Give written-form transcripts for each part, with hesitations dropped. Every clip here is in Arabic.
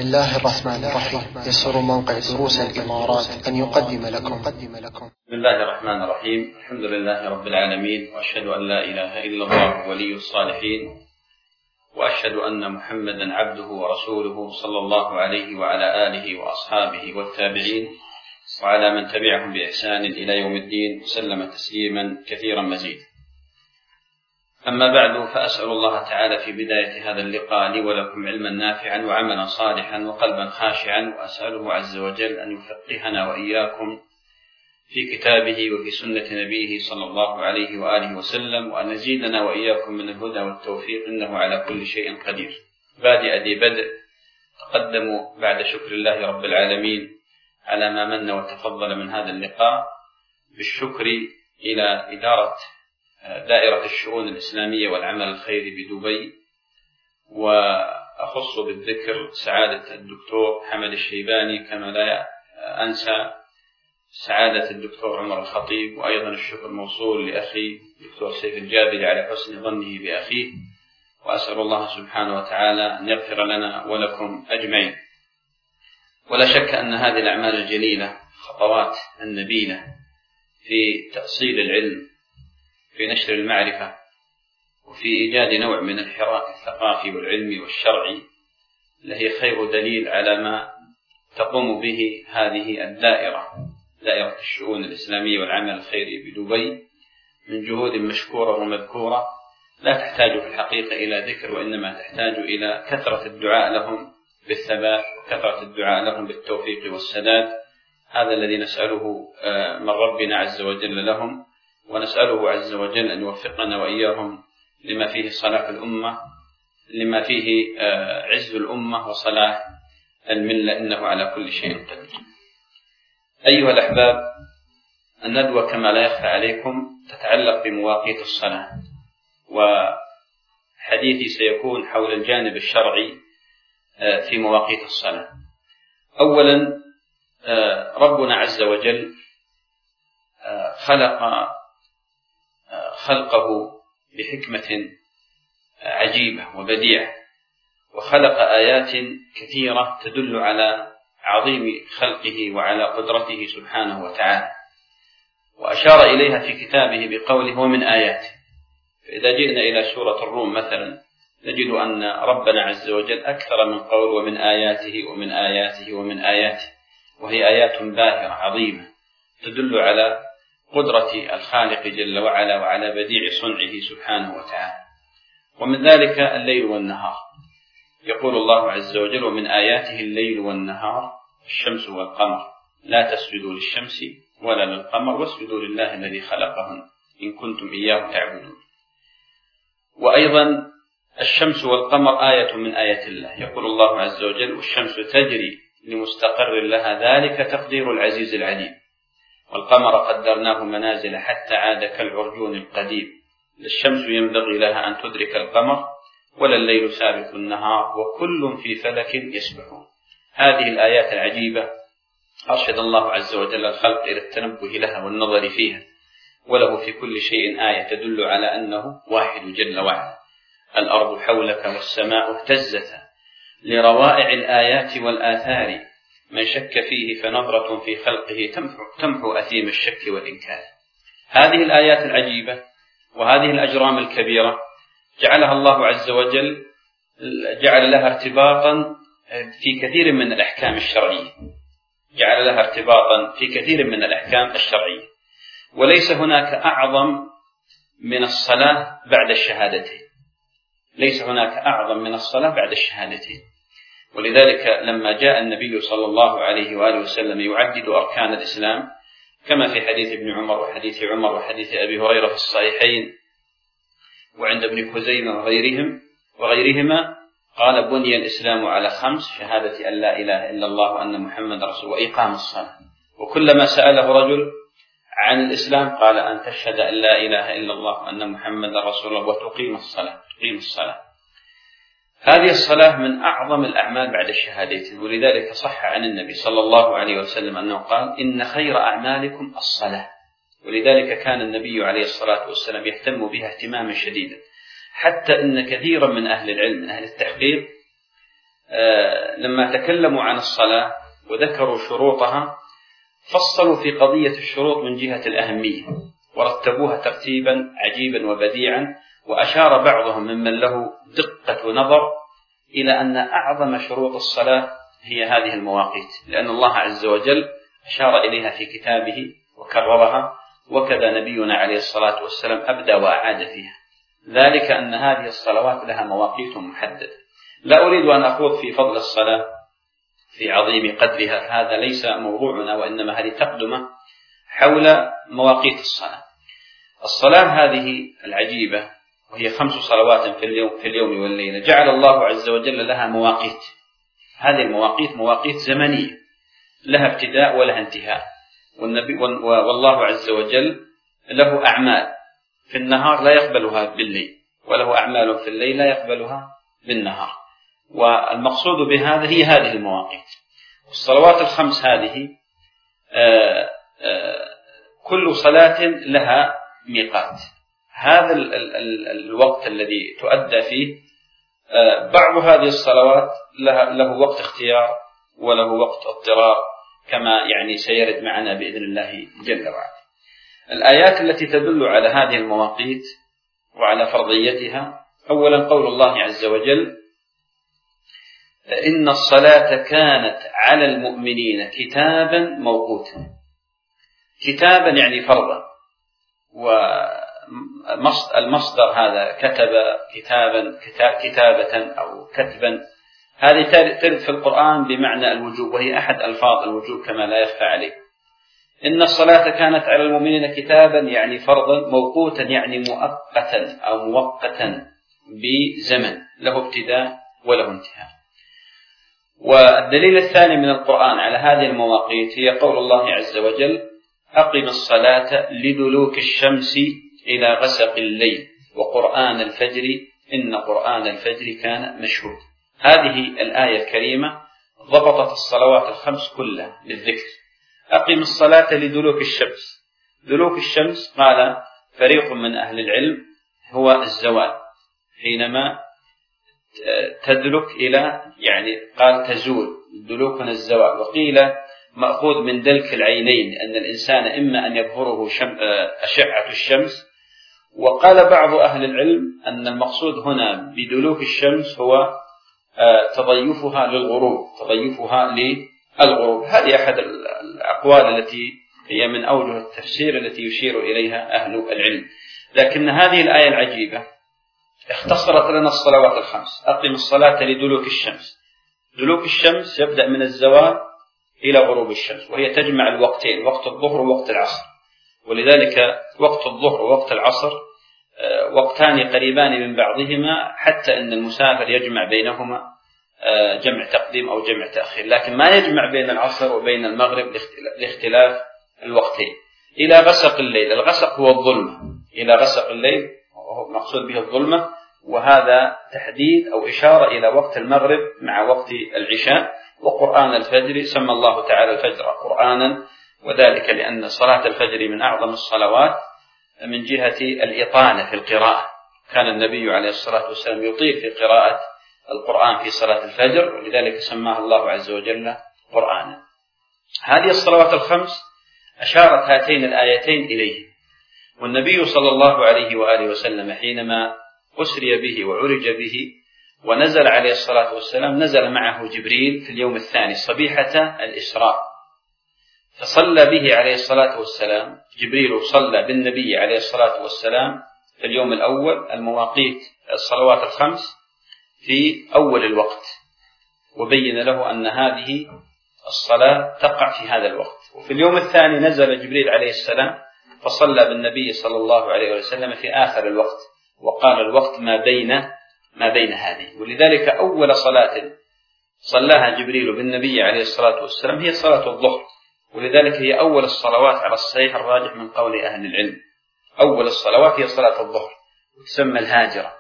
بسم الله الرحمن الرحيم. يسر موقع دروس الإمارات أن يقدم لكم. بسم الله الرحمن الرحيم. الحمد لله رب العالمين، وأشهد أن لا إله إلا الله ولي الصالحين، وأشهد أن محمدا عبده ورسوله صلى الله عليه وعلى آله وأصحابه والتابعين وعلى من تبعهم بإحسان إلى يوم الدين، وسلم تسليما كثيرا مزيدا. أما بعد، فأسأل الله تعالى في بداية هذا اللقاء لي ولكم علما نافعا وعملا صالحا وقلبا خاشعا، وأسأله عز وجل أن يفقهنا وإياكم في كتابه وفي سنة نبيه صلى الله عليه وآله وسلم، وأن يزيدنا وإياكم من الهدى والتوفيق، إنه على كل شيء قدير. بادئ ذي بدء، تقدموا بعد شكر الله رب العالمين على ما من وتفضل من هذا اللقاء بالشكر إلى إدارة دائرة الشؤون الإسلامية والعمل الخيري بدبي، وأخص بالذكر سعادة الدكتور حمد الشيباني، كما لا أنسى سعادة الدكتور عمر الخطيب، وأيضا الشكر موصول لأخي الدكتور سيف الجابري على حسن ظنه بأخيه، وأسأل الله سبحانه وتعالى أن يغفر لنا ولكم أجمعين. ولا شك أن هذه الأعمال الجليلة خطوات النبيلة في تأصيل العلم، في نشر المعرفة، وفي إيجاد نوع من الحراك الثقافي والعلمي والشرعي، لهي خير دليل على ما تقوم به هذه دائرة الشؤون الإسلامية والعمل الخيري بدبي من جهود مشكورة ومذكورة، لا تحتاج في الحقيقة إلى ذكر، وإنما تحتاج إلى كثرة الدعاء لهم بالثبات وكثرة الدعاء لهم بالتوفيق والسداد. هذا الذي نسأله من ربنا عز وجل لهم، ونسأله عز وجل أن يوفقنا وإياهم لما فيه صلاح الأمة، لما فيه عز الأمة وصلاح الملة، إنه على كل شيء قدير. أيها الأحباب، الندوة كما لا يخفى عليكم تتعلق بمواقيت الصلاة، وحديثي سيكون حول الجانب الشرعي في مواقيت الصلاة. أولا، ربنا عز وجل خلقه بحكمة عجيبة وبديعة، وخلق آيات كثيرة تدل على عظيم خلقه وعلى قدرته سبحانه وتعالى، وأشار إليها في كتابه بقوله ومن آياته. فإذا جئنا إلى سورة الروم مثلا نجد أن ربنا عز وجل أكثر من قول ومن آياته ومن آياته ومن آياته، وهي آيات باهرة عظيمة تدل على قدرة الخالق جل وعلا وعلى بديع صنعه سبحانه وتعالى. ومن ذلك الليل والنهار، يقول الله عز وجل ومن آياته الليل والنهار الشمس والقمر لا تسجدوا للشمس ولا للقمر واسجدوا لله الذي خلقهن إن كنتم إياه تعبدون. وأيضا الشمس والقمر آية من آيات الله، يقول الله عز وجل والشمس تجري لمستقر لها ذلك تقدير العزيز العليم، والقمر قدرناه منازل حتى عاد كالعرجون القديم، الشمس ينبغي لها أن تدرك القمر ولا الليل سابق النهار وكل في فلك يسبحون. هذه الآيات العجيبة أرشد الله عز وجل الخلق إلى التنبه لها والنظر فيها، وله في كل شيء آية تدل على أنه واحد جل وعلا. الأرض حولك والسماء اهتزتا لروائع الآيات والآثار، من شك فيه فنظرة في خلقه تمحو أثيم الشك والإنكار. هذه الآيات العجيبة وهذه الأجرام الكبيرة جعلها الله عز وجل جعل لها ارتباطا في كثير من الأحكام الشرعية، جعل لها ارتباطا في كثير من الأحكام الشرعية، وليس هناك أعظم من الصلاة بعد الشهادتين، ليس هناك أعظم من الصلاة بعد الشهادتين. ولذلك لما جاء النبي صلى الله عليه وآله وسلم يعدد أركان الإسلام كما في حديث ابن عمر وحديث عمر وحديث أبي هريرة في الصحيحين وعند ابن خزيمة وغيرهما، قال بني الإسلام على 5: شهادة أن لا إله إلا الله وأن محمد رسول الله وإقام الصلاة. وكلما سأله رجل عن الإسلام قال أن تشهد أن لا إله إلا الله وأن محمد رسول الله وتقيم الصلاة. هذه الصلاة من أعظم الأعمال بعد الشهادتين، ولذلك صح عن النبي صلى الله عليه وسلم أنه قال إن خير أعمالكم الصلاة. ولذلك كان النبي عليه الصلاة والسلام يهتم بها اهتماما شديدا، حتى إن كثيرا من أهل العلم من أهل التحقيق لما تكلموا عن الصلاة وذكروا شروطها فصلوا في قضية الشروط من جهة الأهمية ورتبوها ترتيبا عجيبا وبديعا، وأشار بعضهم ممن له دقة نظر إلى أن أعظم شروط الصلاة هي هذه المواقيت، لأن الله عز وجل أشار إليها في كتابه وكررها، وكذا نبينا عليه الصلاة والسلام أبدى وأعاد فيها، ذلك أن هذه الصلوات لها مواقيت محددة. لا أريد أن أخوض في فضل الصلاة في عظيم قدرها، هذا ليس موضوعنا، وإنما هذه تقدمة حول مواقيت الصلاة. الصلاة هذه العجيبة وهي 5 صلوات في اليوم والليلة، جعل الله عز وجل لها مواقيت. هذه المواقيت مواقيت زمنية لها ابتداء ولها انتهاء، والله عز وجل له أعمال في النهار لا يقبلها بالليل، وله أعمال في الليل لا يقبلها بالنهار، والمقصود بهذا هي هذه المواقيت. الصلوات ال5 هذه كل صلاة لها ميقات. هذا الوقت الذي تؤدى فيه بعض هذه الصلوات له وقت اختيار وله وقت اضطرار، كما سيرد معنا بإذن الله جل وعلا. الآيات التي تدل على هذه المواقيت وعلى فرضيتها: أولا قول الله عز وجل: إن الصلاة كانت على المؤمنين كتابا موقوتا. كتابا يعني فرضا، والمصدر هذا كتب كتابا كتابة أو كتبا، هذه ترد في القرآن بمعنى الوجوب، وهي أحد ألفاظ الوجوب كما لا يخفى عليه. إن الصلاة كانت على المؤمنين كتابا يعني فرضا، موقوتا يعني مؤقتا أو موقتا بزمن له ابتداء وله انتهاء. والدليل الثاني من القرآن على هذه المواقيت هي قول الله عز وجل: أقم الصلاة لدلوك الشمس إلى غسق الليل وقرآن الفجر إن قرآن الفجر كان مشهود. هذه الآية الكريمة ضبطت الصلوات ال5 كلها بالذكر. أقم الصلاة لدلوك الشمس. دلوك الشمس قال فريق من أهل العلم هو الزوال، حينما تدلك إلى قال تزول، دلوكنا الزوال. وقيل مأخوذ من دلك العينين، أن الإنسان إما أن يظهره أشعة الشمس. وقال بعض أهل العلم أن المقصود هنا بدلوك الشمس هو تضيفها للغروب، تضيفها للغروب. هذه أحد الأقوال التي هي من أوجه التفسير التي يشير إليها أهل العلم. لكن هذه الآية العجيبة اختصرت لنا الصلوات ال5. أقم الصلاة لدلوك الشمس. دلوك الشمس يبدأ من الزوال إلى غروب الشمس، وهي تجمع الوقتين، وقت الظهر ووقت العصر. ولذلك وقت الظهر ووقت العصر وقتان قريبان من بعضهما، حتى أن المسافر يجمع بينهما جمع تقديم أو جمع تأخير، لكن ما يجمع بين العصر وبين المغرب لاختلاف الوقتين. إلى غسق الليل. الغسق هو الظلمة، إلى غسق الليل وهو مقصود به الظلمة، وهذا تحديد أو إشارة إلى وقت المغرب مع وقت العشاء. وقرآن الفجر سمى الله تعالى الفجر قرآنا، وذلك لأن صلاة الفجر من أعظم الصلوات من جهة الإطالة في القراءة. كان النبي عليه الصلاة والسلام يطيل في قراءة القرآن في صلاة الفجر، ولذلك سماها الله عز وجل قرآنا. هذه الصلوات ال5 أشارت هاتين الآيتين إليه. والنبي صلى الله عليه وآله وسلم حينما أسري به وعرج به ونزل عليه الصلاة والسلام، نزل معه جبريل في اليوم الثاني صبيحة الإسراء، فصلى به عليه الصلاة والسلام. جبريل صلى بالنبي عليه الصلاة والسلام في اليوم الأول المواقيت الصلوات ال5 في أول الوقت، وبين له أن هذه الصلاة تقع في هذا الوقت. وفي اليوم الثاني نزل جبريل عليه السلام فصلى بالنبي صلى الله عليه وسلم في آخر الوقت، وقال الوقت ما بين هذه. ولذلك أول صلاة صلاها جبريل بالنبي عليه الصلاة والسلام هي صلاة الظهر، ولذلك هي أول الصلوات على الصحيح الراجح من قول أهل العلم. أول الصلوات هي صلاة الظهر، وتسمى الهاجرة،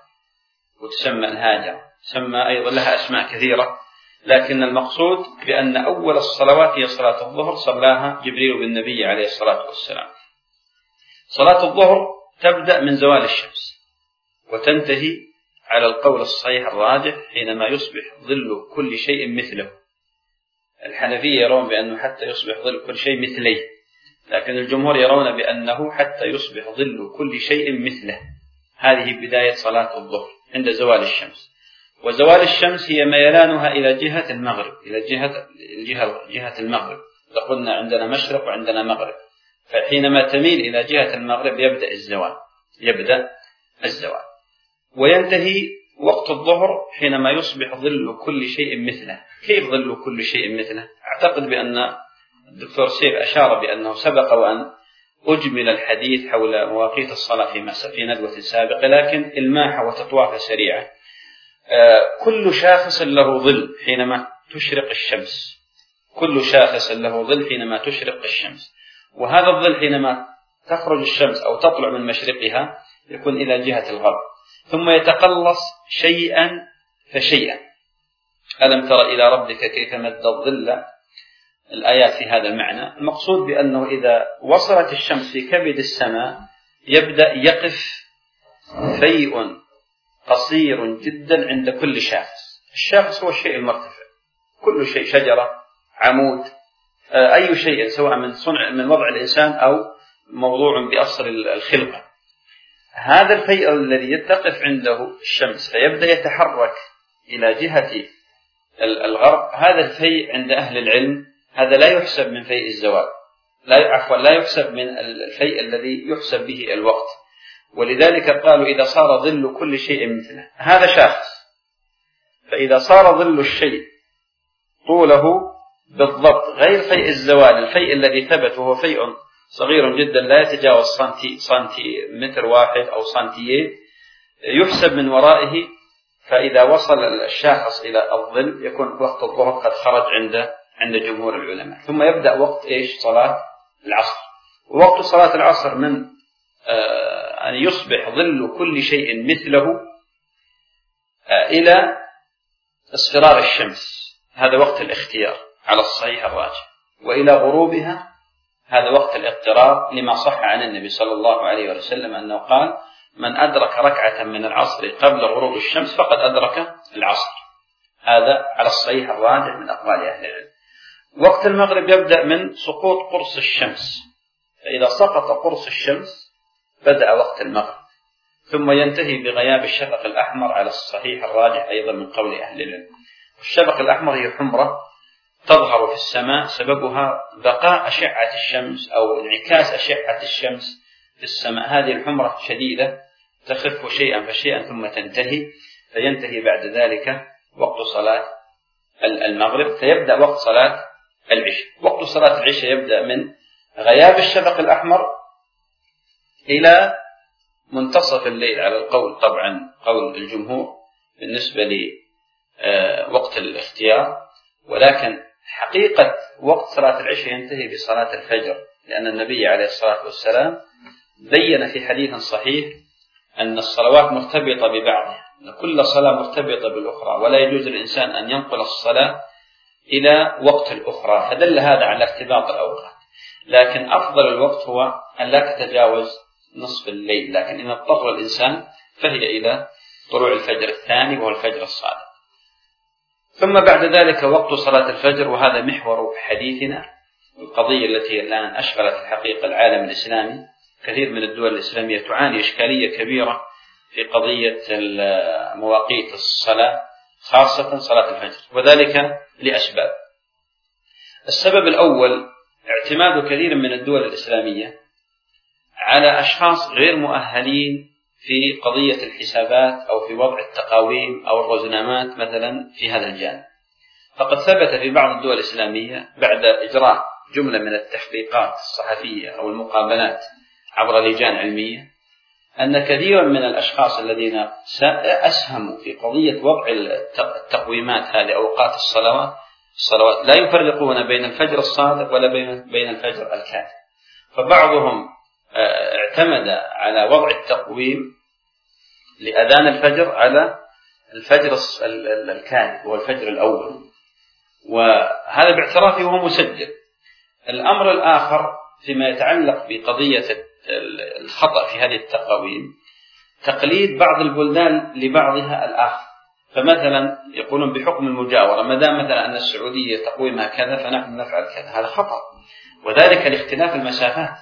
تسمى أيضا لها أسماء كثيرة، لكن المقصود بأن أول الصلوات هي صلاة الظهر صلاها جبريل بالنبي عليه الصلاة والسلام. صلاة الظهر تبدأ من زوال الشمس وتنتهي على القول الصحيح الراجح حينما يصبح ظل كل شيء مثله. الحنفية يرون بأنه حتى يصبح ظل كل شيء مثليه، لكن الجمهور يرون بأنه حتى يصبح ظل كل شيء مثله. هذه بداية صلاة الظهر عند زوال الشمس، وزوال الشمس هي ميلانها إلى جهة المغرب، إلى جهة المغرب. قلنا عندنا مشرق وعندنا مغرب، فحينما تميل إلى جهة المغرب يبدأ الزوال وينتهي وقت الظهر حينما يصبح ظل كل شيء مثله. كيف ظل كل شيء مثله؟ أعتقد بأن الدكتور سيف أشار بأنه سبق وأن أجمل الحديث حول مواقيت الصلاة في ندوة سابقة، لكن الماحة وتطوافة سريعة. كل شاخص له ظل حينما تشرق الشمس، كل شاخص له ظل حينما تشرق الشمس، وهذا الظل حينما تخرج الشمس أو تطلع من مشرقها يكون إلى جهة الغرب، ثم يتقلص شيئا فشيئا. ألم تر إلى ربك كيف مد الظل؟ الآيات في هذا المعنى. المقصود بأنه إذا وصلت الشمس في كبد السماء يبدأ يقف فيء قصير جدا عند كل شاخص. الشاخص هو الشيء المرتفع، كل شيء، شجرة، عمود، أي شيء سواء من وضع الإنسان أو موضوع بأصل الخلقة. هذا الفيء الذي يتقف عنده الشمس فيبدأ يتحرك إلى جهة الغرب، هذا الفيء عند أهل العلم هذا لا يحسب من فيء الزوال، لا يحسب من الفيء الذي يحسب به الوقت. ولذلك قالوا إذا صار ظل كل شيء مثله، هذا شاخص، فإذا صار ظل الشيء طوله بالضبط غير فيء الزوال، الفيء الذي ثبت وهو فيء صغير جدا لا يتجاوز سنتيمتر واحد أو سنتيين، يحسب من ورائه. فإذا وصل الشاخص إلى الظل يكون وقت الظهر قد خرج عند جمهور العلماء. ثم يبدأ وقت صلاة العصر. ووقت صلاة العصر من أن يصبح ظل كل شيء مثله إلى اصفرار الشمس، هذا وقت الاختيار على الصحيح الراجح، وإلى غروبها هذا وقت الاضطرار، لما صح عن النبي صلى الله عليه وسلم أنه قال من أدرك ركعة من العصر قبل غروب الشمس فقد أدرك العصر. هذا على الصحيح الراجح من أقوال أهل العلم. وقت المغرب يبدأ من سقوط قرص الشمس، فإذا سقط قرص الشمس بدأ وقت المغرب، ثم ينتهي بغياب الشفق الأحمر على الصحيح الراجح أيضا من قول أهل العلم. الشفق الأحمر هي حمرة تظهر في السماء سببها بقاء أشعة الشمس أو انعكاس أشعة الشمس في السماء. هذه الحمرة شديدة تخف شيئا فشيئا ثم تنتهي، فينتهي بعد ذلك وقت صلاة المغرب، فيبدأ وقت صلاة العشاء. وقت صلاة العشاء يبدأ من غياب الشفق الأحمر إلى منتصف الليل على القول، طبعا قول الجمهور بالنسبة لوقت الاختيار، ولكن حقيقة وقت صلاة العشاء ينتهي بصلاة الفجر، لأن النبي عليه الصلاة والسلام بين في حديث صحيح أن الصلوات مرتبطة ببعضها، أن كل صلاة مرتبطة بالأخرى، ولا يجوز للإنسان أن ينقل الصلاة إلى وقت الأخرى، فدل هذا على ارتباط الأوقات. لكن أفضل الوقت هو أن لا تتجاوز نصف الليل، لكن إن اضطر الإنسان فهي إلى طلوع الفجر الثاني وهو الفجر الصادق. ثم بعد ذلك وقت صلاة الفجر، وهذا محور حديثنا، القضية التي الآن أشغلت الحقيقة العالم الإسلامي. كثير من الدول الإسلامية تعاني إشكالية كبيرة في قضية مواقيت الصلاة، خاصة صلاة الفجر، وذلك لأسباب. السبب الأول اعتماد كثير من الدول الإسلامية على أشخاص غير مؤهلين في قضية الحسابات أو في وضع التقاويم أو الرزنامات مثلا في هذا الجانب. فقد ثبت في بعض الدول الإسلامية بعد إجراء جملة من التحقيقات الصحفية أو المقابلات عبر لجان علمية أن كثيرا من الأشخاص الذين أسهموا في قضية وضع التقويمات هذه أوقات الصلوات لا يفرقون بين الفجر الصادق ولا بين الفجر الكاذب. فبعضهم اعتمد على وضع التقويم لأذان الفجر على الفجر الكاذب والفجر الأول، وهذا باعترافه وهو مسجل. الأمر الآخر فيما يتعلق بقضية الخطأ في هذه التقاويم، تقليد بعض البلدان لبعضها الآخر. فمثلا يقولون بحكم المجاورة، ما دام مثلا أن السعودية تقويمها كذا فنحن نفعل كذا، هذا خطأ، وذلك لاختلاف المسافات.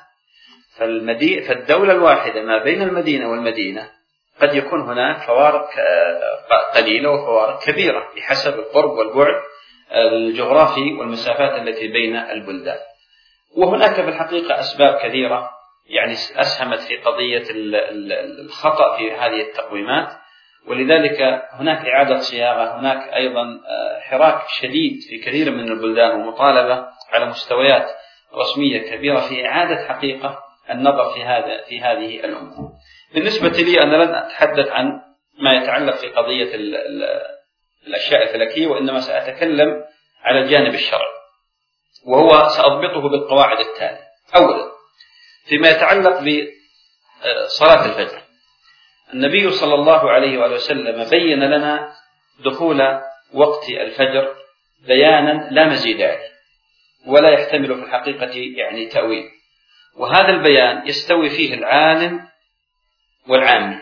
فالدولة الواحدة ما بين المدينة والمدينة قد يكون هناك فوارق قليلة وفوارق كبيرة بحسب القرب والبعد الجغرافي والمسافات التي بين البلدان. وهناك في الحقيقة أسباب كثيرة يعني أسهمت في قضية الخطأ في هذه التقويمات، ولذلك هناك إعادة صياغة، هناك أيضا حراك شديد في كثير من البلدان ومطالبة على مستويات رسمية كبيرة في إعادة حقيقة النظر في هذه الأمور. بالنسبة لي أنا لن أتحدث عن ما يتعلق في قضية الأشياء الفلكية، وإنما سأتكلم على الجانب الشرعي، وهو سأضبطه بالقواعد التالية. أولا، فيما يتعلق بصلاة الفجر، النبي صلى الله عليه وآله وسلم بين لنا دخول وقت الفجر بيانا لا مزيد عليه ولا يحتمل في الحقيقة يعني تأويل، وهذا البيان يستوي فيه العالم والعامي،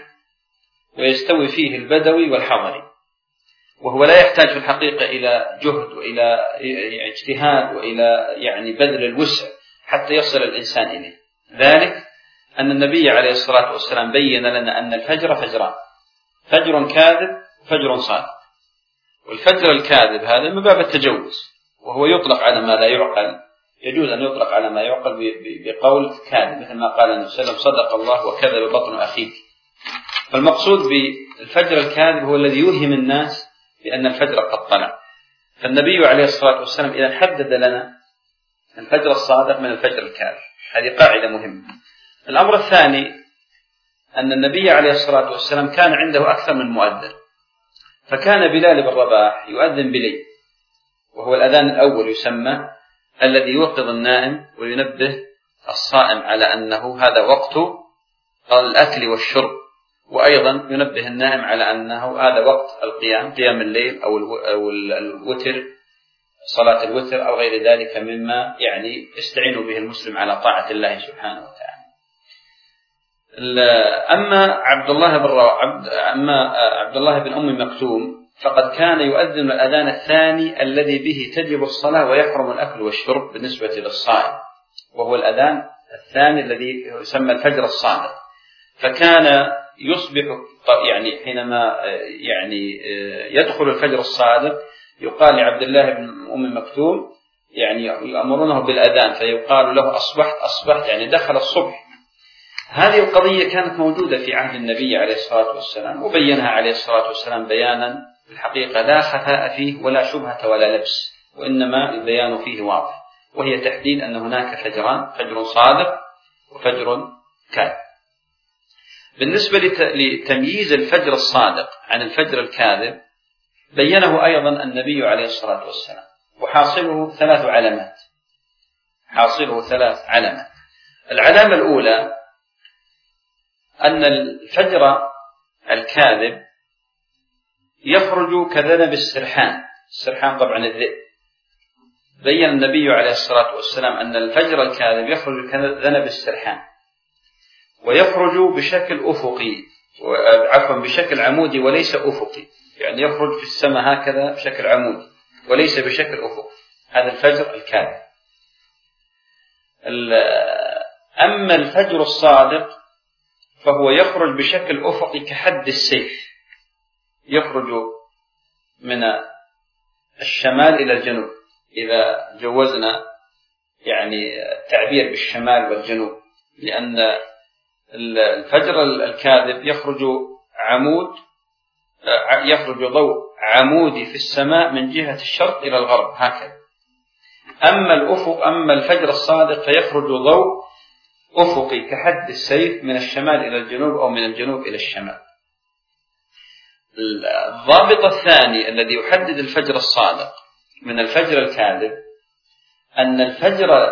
ويستوي فيه البدوي والحضري، وهو لا يحتاج في الحقيقة إلى جهد وإلى اجتهاد وإلى يعني بذل الوسع حتى يصل الإنسان إليه. ذلك أن النبي عليه الصلاة والسلام بين لنا أن الفجر فجران: فجر كاذب وفجر صادق. والفجر الكاذب هذا من باب التجوز، وهو يطلق على ما لا يعقل، يجوز أن يطلق على ما يعقل بقول كاذب، مثل ما قال النبي صلى الله عليه وسلم: صدق الله وكذب بطن أخيك. فالمقصود بالفجر الكاذب هو الذي يوهم الناس بأن الفجر قد طلع. فالنبي عليه الصلاة والسلام إذا حدد لنا الفجر الصادق من الفجر الكاذب، هذه قاعدة مهمة. الأمر الثاني أن النبي عليه الصلاة والسلام كان عنده أكثر من مؤذن، فكان بلال بن رباح يؤذن بليل، وهو الأذان الأول يسمى الذي يوقظ النائم وينبه الصائم على أنه هذا وقت الأكل والشرب، وأيضا ينبه النائم على أنه هذا وقت القيام، قيام الليل أو الوتر، صلاة الوتر أو غير ذلك مما يعني يستعين به المسلم على طاعة الله سبحانه وتعالى. أما عبد الله بن أم مكتوم فقد كان يؤذن الأذان الثاني الذي به تجب الصلاة ويحرم الأكل والشرب بالنسبة للصائم، وهو الأذان الثاني الذي يسمى الفجر الصادق. فكان يصبح يعني حينما يعني يدخل الفجر الصادق يقال لعبد الله بن أم مكتوم، يعني يأمرونه بالأذان فيقال له: أصبحت أصبحت، يعني دخل الصبح. هذه القضية كانت موجودة في عهد النبي عليه الصلاة والسلام، وبينها عليه الصلاة والسلام بيانا في الحقيقة لا خفاء فيه ولا شبهة ولا لبس، وإنما البيان فيه واضح، وهي تحديد أن هناك فجران: فجر صادق وفجر كاذب. بالنسبة لتمييز الفجر الصادق عن الفجر الكاذب بينه أيضا النبي عليه الصلاة والسلام، وحاصله ثلاث علامات. العلامة الأولى أن الفجر الكاذب يخرج كذنب السرحان طبعا الذئب. بين النبي عليه الصلاة والسلام أن الفجر الكاذب يخرج كذنب السرحان، ويخرج بشكل أفقي، بشكل عمودي وليس أفقي، يعني يخرج في السماء هكذا بشكل عمودي وليس بشكل أفقي. هذا الفجر الكاذب. أما الفجر الصادق فهو يخرج بشكل أفقي كحد السيف، يخرج من الشمال إلى الجنوب، إذا جوزنا يعني التعبير بالشمال والجنوب، لأن الفجر الكاذب يخرج ضوء عمودي في السماء من جهة الشرق إلى الغرب هكذا. أما الفجر الصادق فيخرج ضوء أفقي كحد السيف من الشمال إلى الجنوب أو من الجنوب إلى الشمال. الضابط الثاني الذي يحدد الفجر الصادق من الفجر الكاذب أن الفجر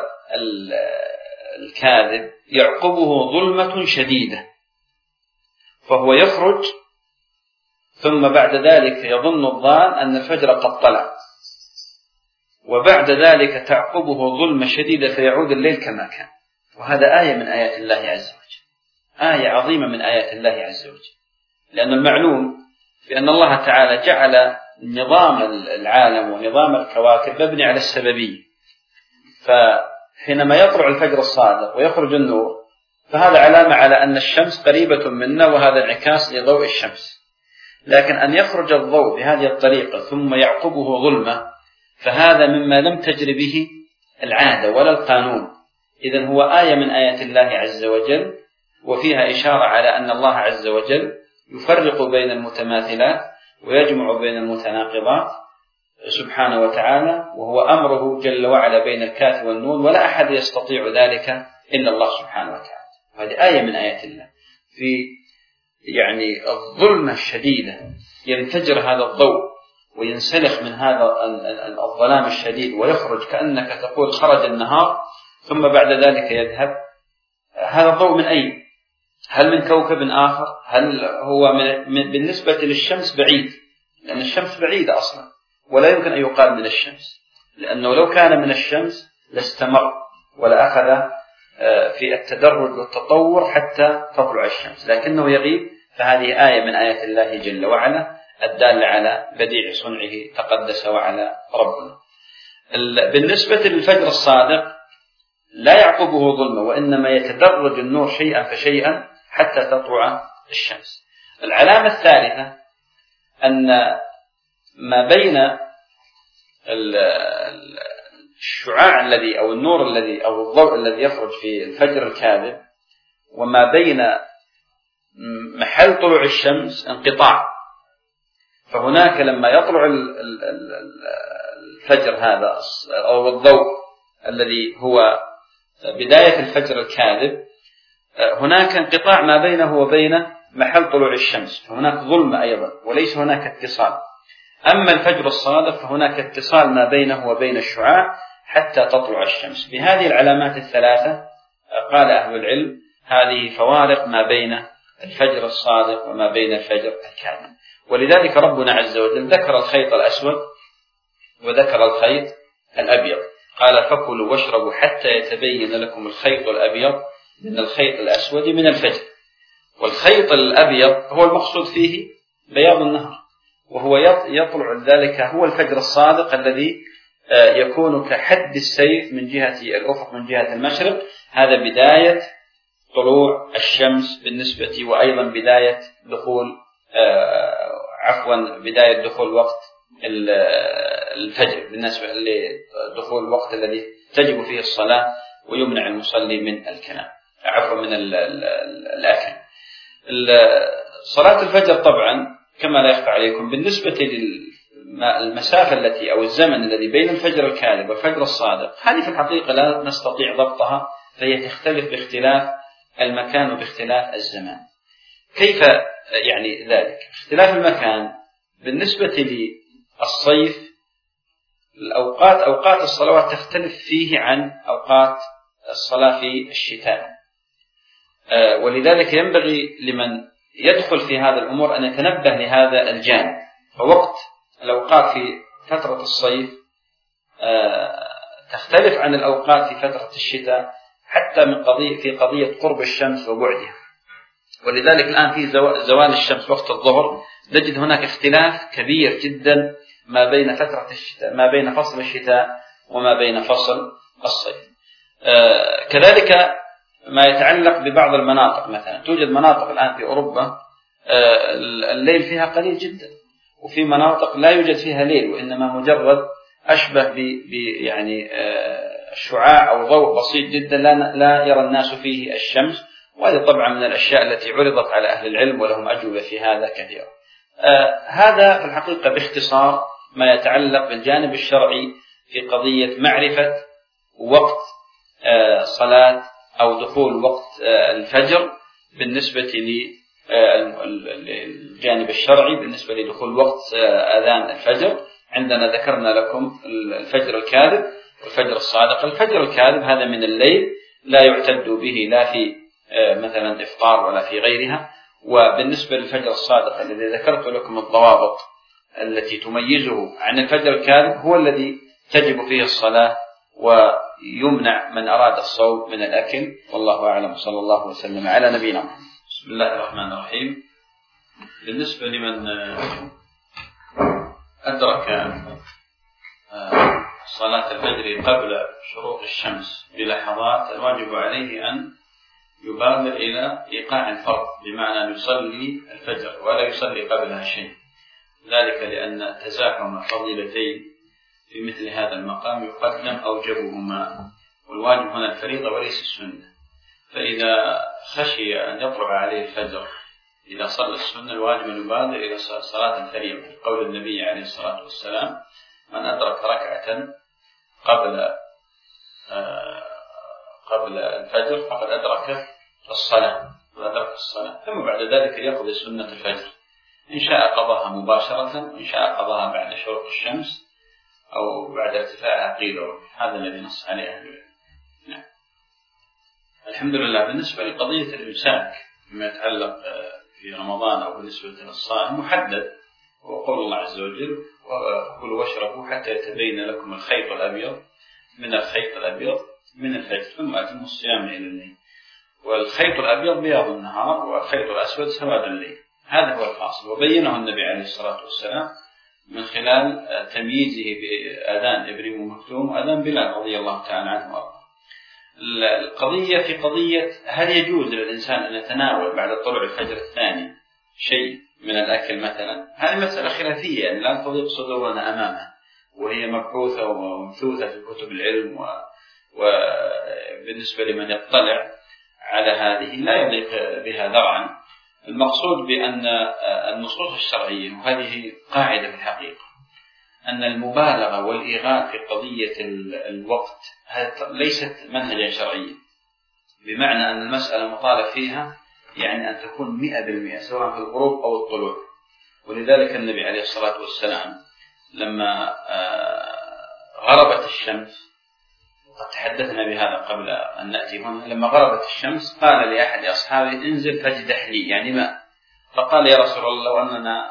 الكاذب يعقبه ظلمة شديدة، فهو يخرج ثم بعد ذلك يظن الظان أن الفجر قد طلع، وبعد ذلك تعقبه ظلمة شديدة فيعود الليل كما كان. وهذا آية من آيات الله عز وجل، آية عظيمة من آيات الله عز وجل، لأن المعلوم بأن الله تعالى جعل نظام العالم ونظام الكواكب مبني على السببية، فحينما يطلع الفجر الصادق ويخرج النور فهذا علامة على أن الشمس قريبة منا، وهذا انعكاس لضوء الشمس. لكن أن يخرج الضوء بهذه الطريقة ثم يعقبه ظلمة فهذا مما لم تجري به العادة ولا القانون. إذن هو آية من آيات الله عز وجل، وفيها إشارة على أن الله عز وجل يفرق بين المتماثلات ويجمع بين المتناقضات سبحانه وتعالى، وهو أمره جل وعلا بين الكاف والنون، ولا أحد يستطيع ذلك إلا الله سبحانه وتعالى. هذه آية من آيات الله. في يعني الظلمة الشديدة ينفجر هذا الضوء وينسلخ من هذا الظلام الشديد ويخرج كأنك تقول خرج النهار، ثم بعد ذلك يذهب. هذا الضوء من أين؟ هل من كوكب آخر؟ هل هو بالنسبة للشمس بعيد؟ لأن الشمس بعيدة أصلا، ولا يمكن أن يقال من الشمس، لأنه لو كان من الشمس لاستمر ولا أخذ في التدرج والتطور حتى تطلع الشمس، لكنه يغيب. فهذه آية من آيات الله جل وعلا الدالة على بديع صنعه تقدس وعلى ربنا. بالنسبة للفجر الصادق لا يعقبه ظلمة، وإنما يتدرج النور شيئا فشيئا حتى تطلع الشمس. العلامة الثالثة أن ما بين الشعاع الذي أو النور الذي أو الضوء الذي يخرج في الفجر الكاذب وما بين محل طلوع الشمس انقطاع. فهناك لما يطلع الفجر هذا أو الضوء الذي هو بداية الفجر الكاذب، هناك انقطاع ما بينه وبين محل طلوع الشمس، فهناك ظلمة أيضا وليس هناك اتصال. أما الفجر الصادق فهناك اتصال ما بينه وبين الشعاع حتى تطلع الشمس. بهذه العلامات الثلاثة قال أهل العلم هذه فوارق ما بين الفجر الصادق وما بين الفجر الكاذب. ولذلك ربنا عز وجل ذكر الخيط الأسود وذكر الخيط الأبيض، قال فكلوا واشربوا حتى يتبين لكم الخيط الأبيض من الخيط الأسود من الفجر. والخيط الأبيض هو المقصود فيه بياض النهر، وهو يطلع ذلك هو الفجر الصادق الذي يكون كحد السيف من جهة الأفق من جهة المشرق. هذا بداية طلوع الشمس بالنسبة، وأيضا بداية دخول وقت الفجر بالنسبة لدخول الوقت الذي تجب فيه الصلاة ويمنع المصلي من الكلام من الأكل. صلاة الفجر طبعا كما لا يخفى عليكم بالنسبة للمسافة التي أو الزمن الذي بين الفجر الكاذب والفجر الصادق، هذه في الحقيقة لا نستطيع ضبطها، فهي تختلف باختلاف المكان وباختلاف الزمان. كيف يعني ذلك؟ اختلاف المكان بالنسبة للصيف أوقات الصلوات تختلف فيه عن أوقات الصلاة في الشتاء، ولذلك ينبغي لمن يدخل في هذا الأمور أن يتنبه لهذا الجانب. فوقت الأوقات في فترة الصيف تختلف عن الأوقات في فترة الشتاء، حتى في قضية قرب الشمس وبعدها. ولذلك الآن في زوال الشمس وقت الظهر نجد هناك اختلاف كبير جدا ما بين فترة الشتاء، ما بين فصل الشتاء وما بين فصل الصيف. كذلك ما يتعلق ببعض المناطق، مثلا توجد مناطق الآن في أوروبا الليل فيها قليل جدا، وفي مناطق لا يوجد فيها ليل، وإنما مجرد أشبه يعني شعاع أو ضوء بسيط جدا لا يرى الناس فيه الشمس. وهذه طبعا من الأشياء التي عرضت على أهل العلم ولهم أجوبة في هذا كثيرة. هذا في الحقيقة باختصار ما يتعلق بالجانب الشرعي في قضية معرفة وقت صلاة أو دخول وقت الفجر بالنسبة للجانب الشرعي بالنسبة لدخول وقت أذان الفجر. عندنا ذكرنا لكم الفجر الكاذب والفجر الصادق. الفجر الكاذب هذا من الليل لا يعتد به لا في مثلا إفطار ولا في غيرها. وبالنسبة للفجر الصادق الذي ذكرت لكم الضوابط التي تميزه عن الفجر الكاذب هو الذي تجب فيه الصلاة ويمنع من أراد الصوم من الأكل. والله أعلم. صلى الله وسلم على نبينا محمد. بسم الله الرحمن الرحيم. بالنسبة لمن أدرك صلاة الفجر قبل شروق الشمس بلحظات، الواجب عليه أن يبادر إلى إيقاع الفرض، بمعنى أن يصلي الفجر ولا يصلي قبلها شيء، ذلك لأن تزاحم فضيلتين في مثل هذا المقام يقدم أوجبهما، والواجب هنا الفريضة وليس السنة. فإذا خشي أن يطلع عليه الفجر إذا صلى السنة، الواجب أن يبادر إلى صلاة الفريضة، قول النبي عليه الصلاة والسلام: من أدرك ركعة قبل الفجر فقد أدرك الصلاة. ثم بعد ذلك يقضي سنة الفجر، إن شاء قضاها مباشرة، إن شاء قضاها بعد شروق الشمس أو بعد ارتفاعها قيل. هذا الذي نص عليه أهل العلم. نعم. الحمد لله. بالنسبة لقضية الإمساك فيما يتعلق في رمضان أو بالنسبة للصائم محدد، وقول الله عز وجل: وكلوا واشربوا حتى يتبين لكم الخيط الأبيض من الخيط الأبيض من الفجر ثم أتموا الصيام إلى الليل. والخيط الأبيض بياض النهار والخيط الأسود سواد الليل، هذا هو الفاصل. وبينه النبي عليه الصلاة والسلام من خلال تمييزه بأذان ابن أم مكتوم وأذان بلال رضي الله تعالى عنه وارضاه. القضية في قضية هل يجوز للإنسان أن يتناول بعد طلوع الفجر الثاني شيء من الأكل مثلا؟ هذه مسألة خلافية، يعني لا تضيق صدورنا أمامها، وهي مبحوثة ومبثوثة في كتب العلم، وبالنسبة لمن يطلع على هذه لا يضيق بها ذرعا. المقصود بأن النصوص الشرعية، وهذه قاعدة في الحقيقة، أن المبالغة والإيغاء في قضية الوقت ليست منهجا شرعيا، بمعنى أن المسألة مطالب فيها يعني أن تكون 100% سواء في الغروب أو الطلوع. ولذلك النبي عليه الصلاة والسلام لما غربت الشمس، وقد تحدثنا بهذا قبل أن نأتي هنا، لما غربت الشمس قال لأحد أصحابه: انزل فاجدح لي، يعني ماء. فقال: يا رسول الله، لو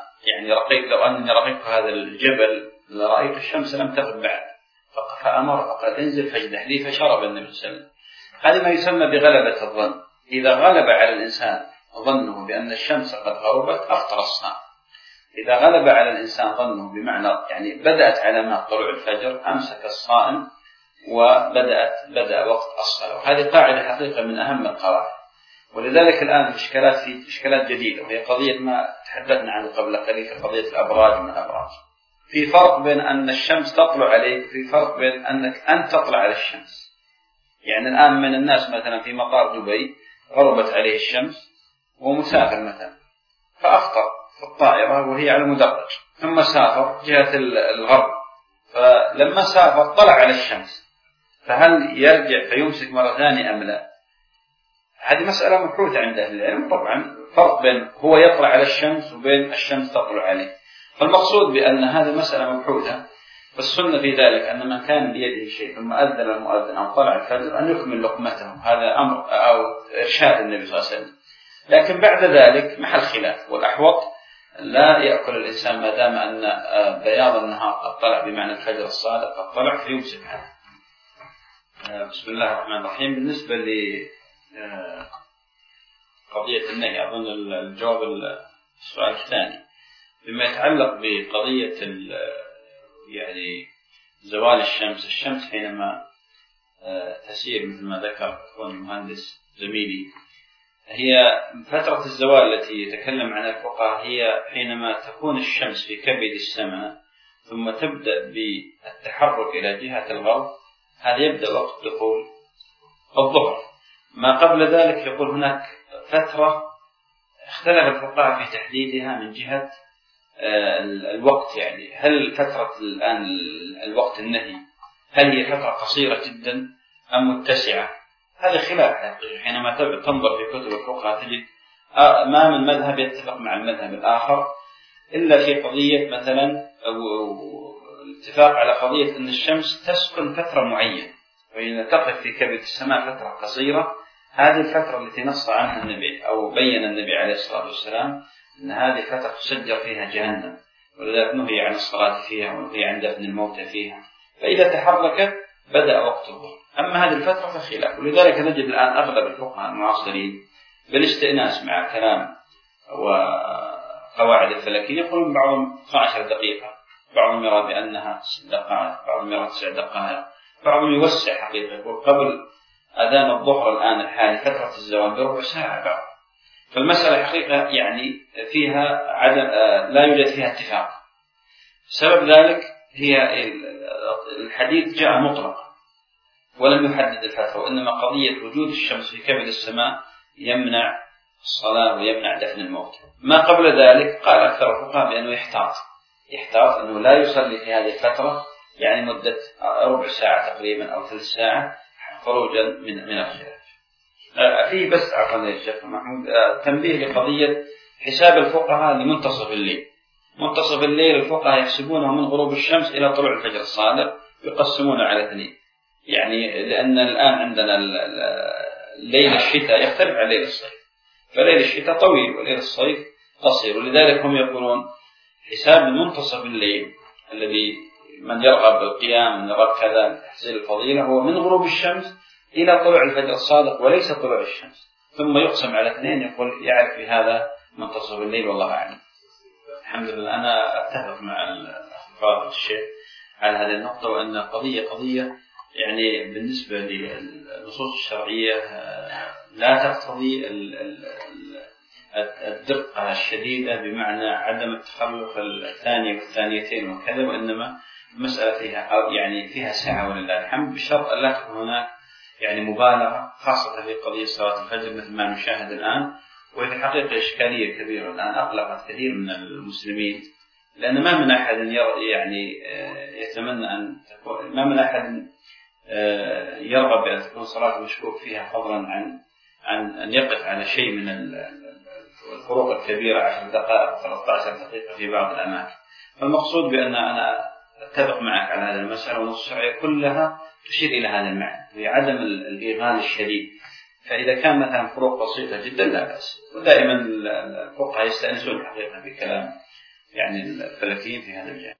أنني رقيت هذا الجبل لرأيت الشمس لم تغرب بعد. فأمر فقال: انزل فاجدح لي، فشرب النبي صلى الله عليه وسلم. هذا ما يسمى بغلبة الظن. إذا غلب على الإنسان ظنه بأن الشمس قد غربت أفطر الصائم. إذا غلب على الإنسان ظنه بمعنى يعني بدأت علامات طلوع الفجر أمسك الصائم وبدأ وقت الصلاة. وهذه قاعدة حقيقة من أهم القواعد. ولذلك الآن إشكالات جديدة، وهي قضية ما تحدثنا عنه قبل قليل في قضية الأبراج من الأبراج. في فرق بين أن الشمس تطلع عليك، وفي فرق بين أنك أنت تطلع على الشمس. يعني الآن من الناس مثلا في مطار دبي غربت عليه الشمس ومسافر مثلا، فأفطر في الطائرة وهي على مدرج، ثم سافر جهة الغرب، فلما سافر طلع على الشمس، فهل يرجع فيمسك مرة ثانية أم لا؟ هذه مسألة مبحوثة عند أهل العلم. طبعا فرق بين هو يطلع على الشمس وبين الشمس تطلع عليه. فالمقصود بأن هذه مسألة مبحوثة، فالسنة في ذلك أن من كان بيده شيء ثم أذن المؤذن أو طلع الفجر أن يكمل لقمته، هذا أمر أو إرشاد النبي صلى الله عليه وسلم. لكن بعد ذلك محل خلاف، والأحوط لا يأكل الإنسان ما دام أن بياض النهار قد طلع، بمعنى الفجر الصادق قد طلع، فيمسك عنه. بسم الله الرحمن الرحيم. بالنسبة لقضية النهي، أظن الجواب السؤال الثاني بما يتعلق بقضية يعني زوال الشمس حينما تسير مثل ما ذكر أخوان المهندس زميلي، هي فترة الزوال التي يتكلم عنها الفقهاء هي حينما تكون الشمس في كبد السماء ثم تبدأ بالتحرك إلى جهة الغرب، هذا يبدأ وقت دخول الظهر. ما قبل ذلك يقول هناك فترة اختلف الفقهاء في تحديدها من جهة الوقت، يعني هل فترة الآن الوقت النهي هل هي فترة قصيرة جدا أم متسعة؟ هذا خلاف حقيقي. حينما تنظر في كتب الفقهاء تجد ما من مذهب يتفق مع المذهب الآخر إلا في قضية مثلا الاتفاق على قضية أن الشمس تسكن فترة معينة، وإن تقف في كبد السماء فترة قصيرة، هذه الفترة التي نص عنها النبي أو بين النبي عليه الصلاة والسلام أن هذه فترة تسجر فيها جهنم، ولذلك نهي عن الصلاة فيها ونهي عن دفن الموتى فيها. فإذا تحركت بدأ وقت الظهر. أما هذه الفترة فخلاف، ولذلك نجد الآن أغلب الفقهاء المعاصرين بالاستئناس مع كلام وقواعد الفلكيين يقولون بعضهم 12 دقيقة، بعضهم يرى بأنها 6 دقائق، بعضهم يرى 9 دقائق، بعضهم يوسع حقيقة يقول قبل أذان الظهر الآن الحالي فترة الزوال بربع ساعة بعض. فالمسألة حقيقة يعني فيها عدم لا يوجد فيها اتفاق. سبب ذلك هي الحديث جاء مطلقا ولم يحدد الفترة، وإنما قضية وجود الشمس في كبد السماء يمنع الصلاة ويمنع دفن الموت. ما قبل ذلك قال أكثر الفقهاء بأنه يحتاط أنه لا يصلي في هذه الفترة، يعني مدة ربع ساعة تقريبا أو 3 ساعة خروجا من الخلاف. فيه بس عفوا يا شيخ محمود تنبيه لقضية حساب الفقهاء لمنتصف الليل. منتصف الليل الفقهاء يحسبونه من غروب الشمس إلى طلوع الفجر الصادق، يقسمونه على 2، يعني لأن الآن عندنا ليل الشتاء يختلف عن ليل الصيف، فليل الشتاء طويل وليل الصيف قصير، ولذلك هم يقولون حساب منتصف الليل الذي من يرغب بالقيام من يرغب كذا تحصيل الفضيلة هو من غروب الشمس إلى طلوع الفجر الصادق وليس طلوع الشمس، ثم يقسم على 2 يقول يعرف بهذا منتصف الليل والله أعلم. الحمد لله أنا أتفق مع فضيلة الشيخ على هذه النقطة، وأن قضية يعني بالنسبة للنصوص الشرعية لا تقتضي الدقة الشديدة بمعنى عدم التخلف الثانية والثانيتين وكذا، وإنما المسألة فيها سعة ولله الحمد، بشرط أن لا تكون هناك يعني مبالغة، خاصة في قضية صلاة الفجر مثل ما نشاهد الآن. وهي في الحقيقة إشكالية كبيرة الآن أقلقت كثير من المسلمين، لأن ما من أحد يعني يتمنى أن تكون، ما من أحد يرغب بأن تكون صلاة مشكوك فيها، فضلا عن أن يقف على شيء من الفروق الكبيرة 10 دقائق 13 دقيقة في بعض الأماكن. فالمقصود بأن أنا أتفق معك على هذه المسألة، والنصوص الشرعية كلها تشير إلى هذا المعنى، هي عدم الإغال الشديد. فإذا كان مثلا فروق بسيطة جدا لا بأس، ودائما الفقهاء يستأنسون الحقيقة بكلام يعني الفلكيين في هذا الجانب.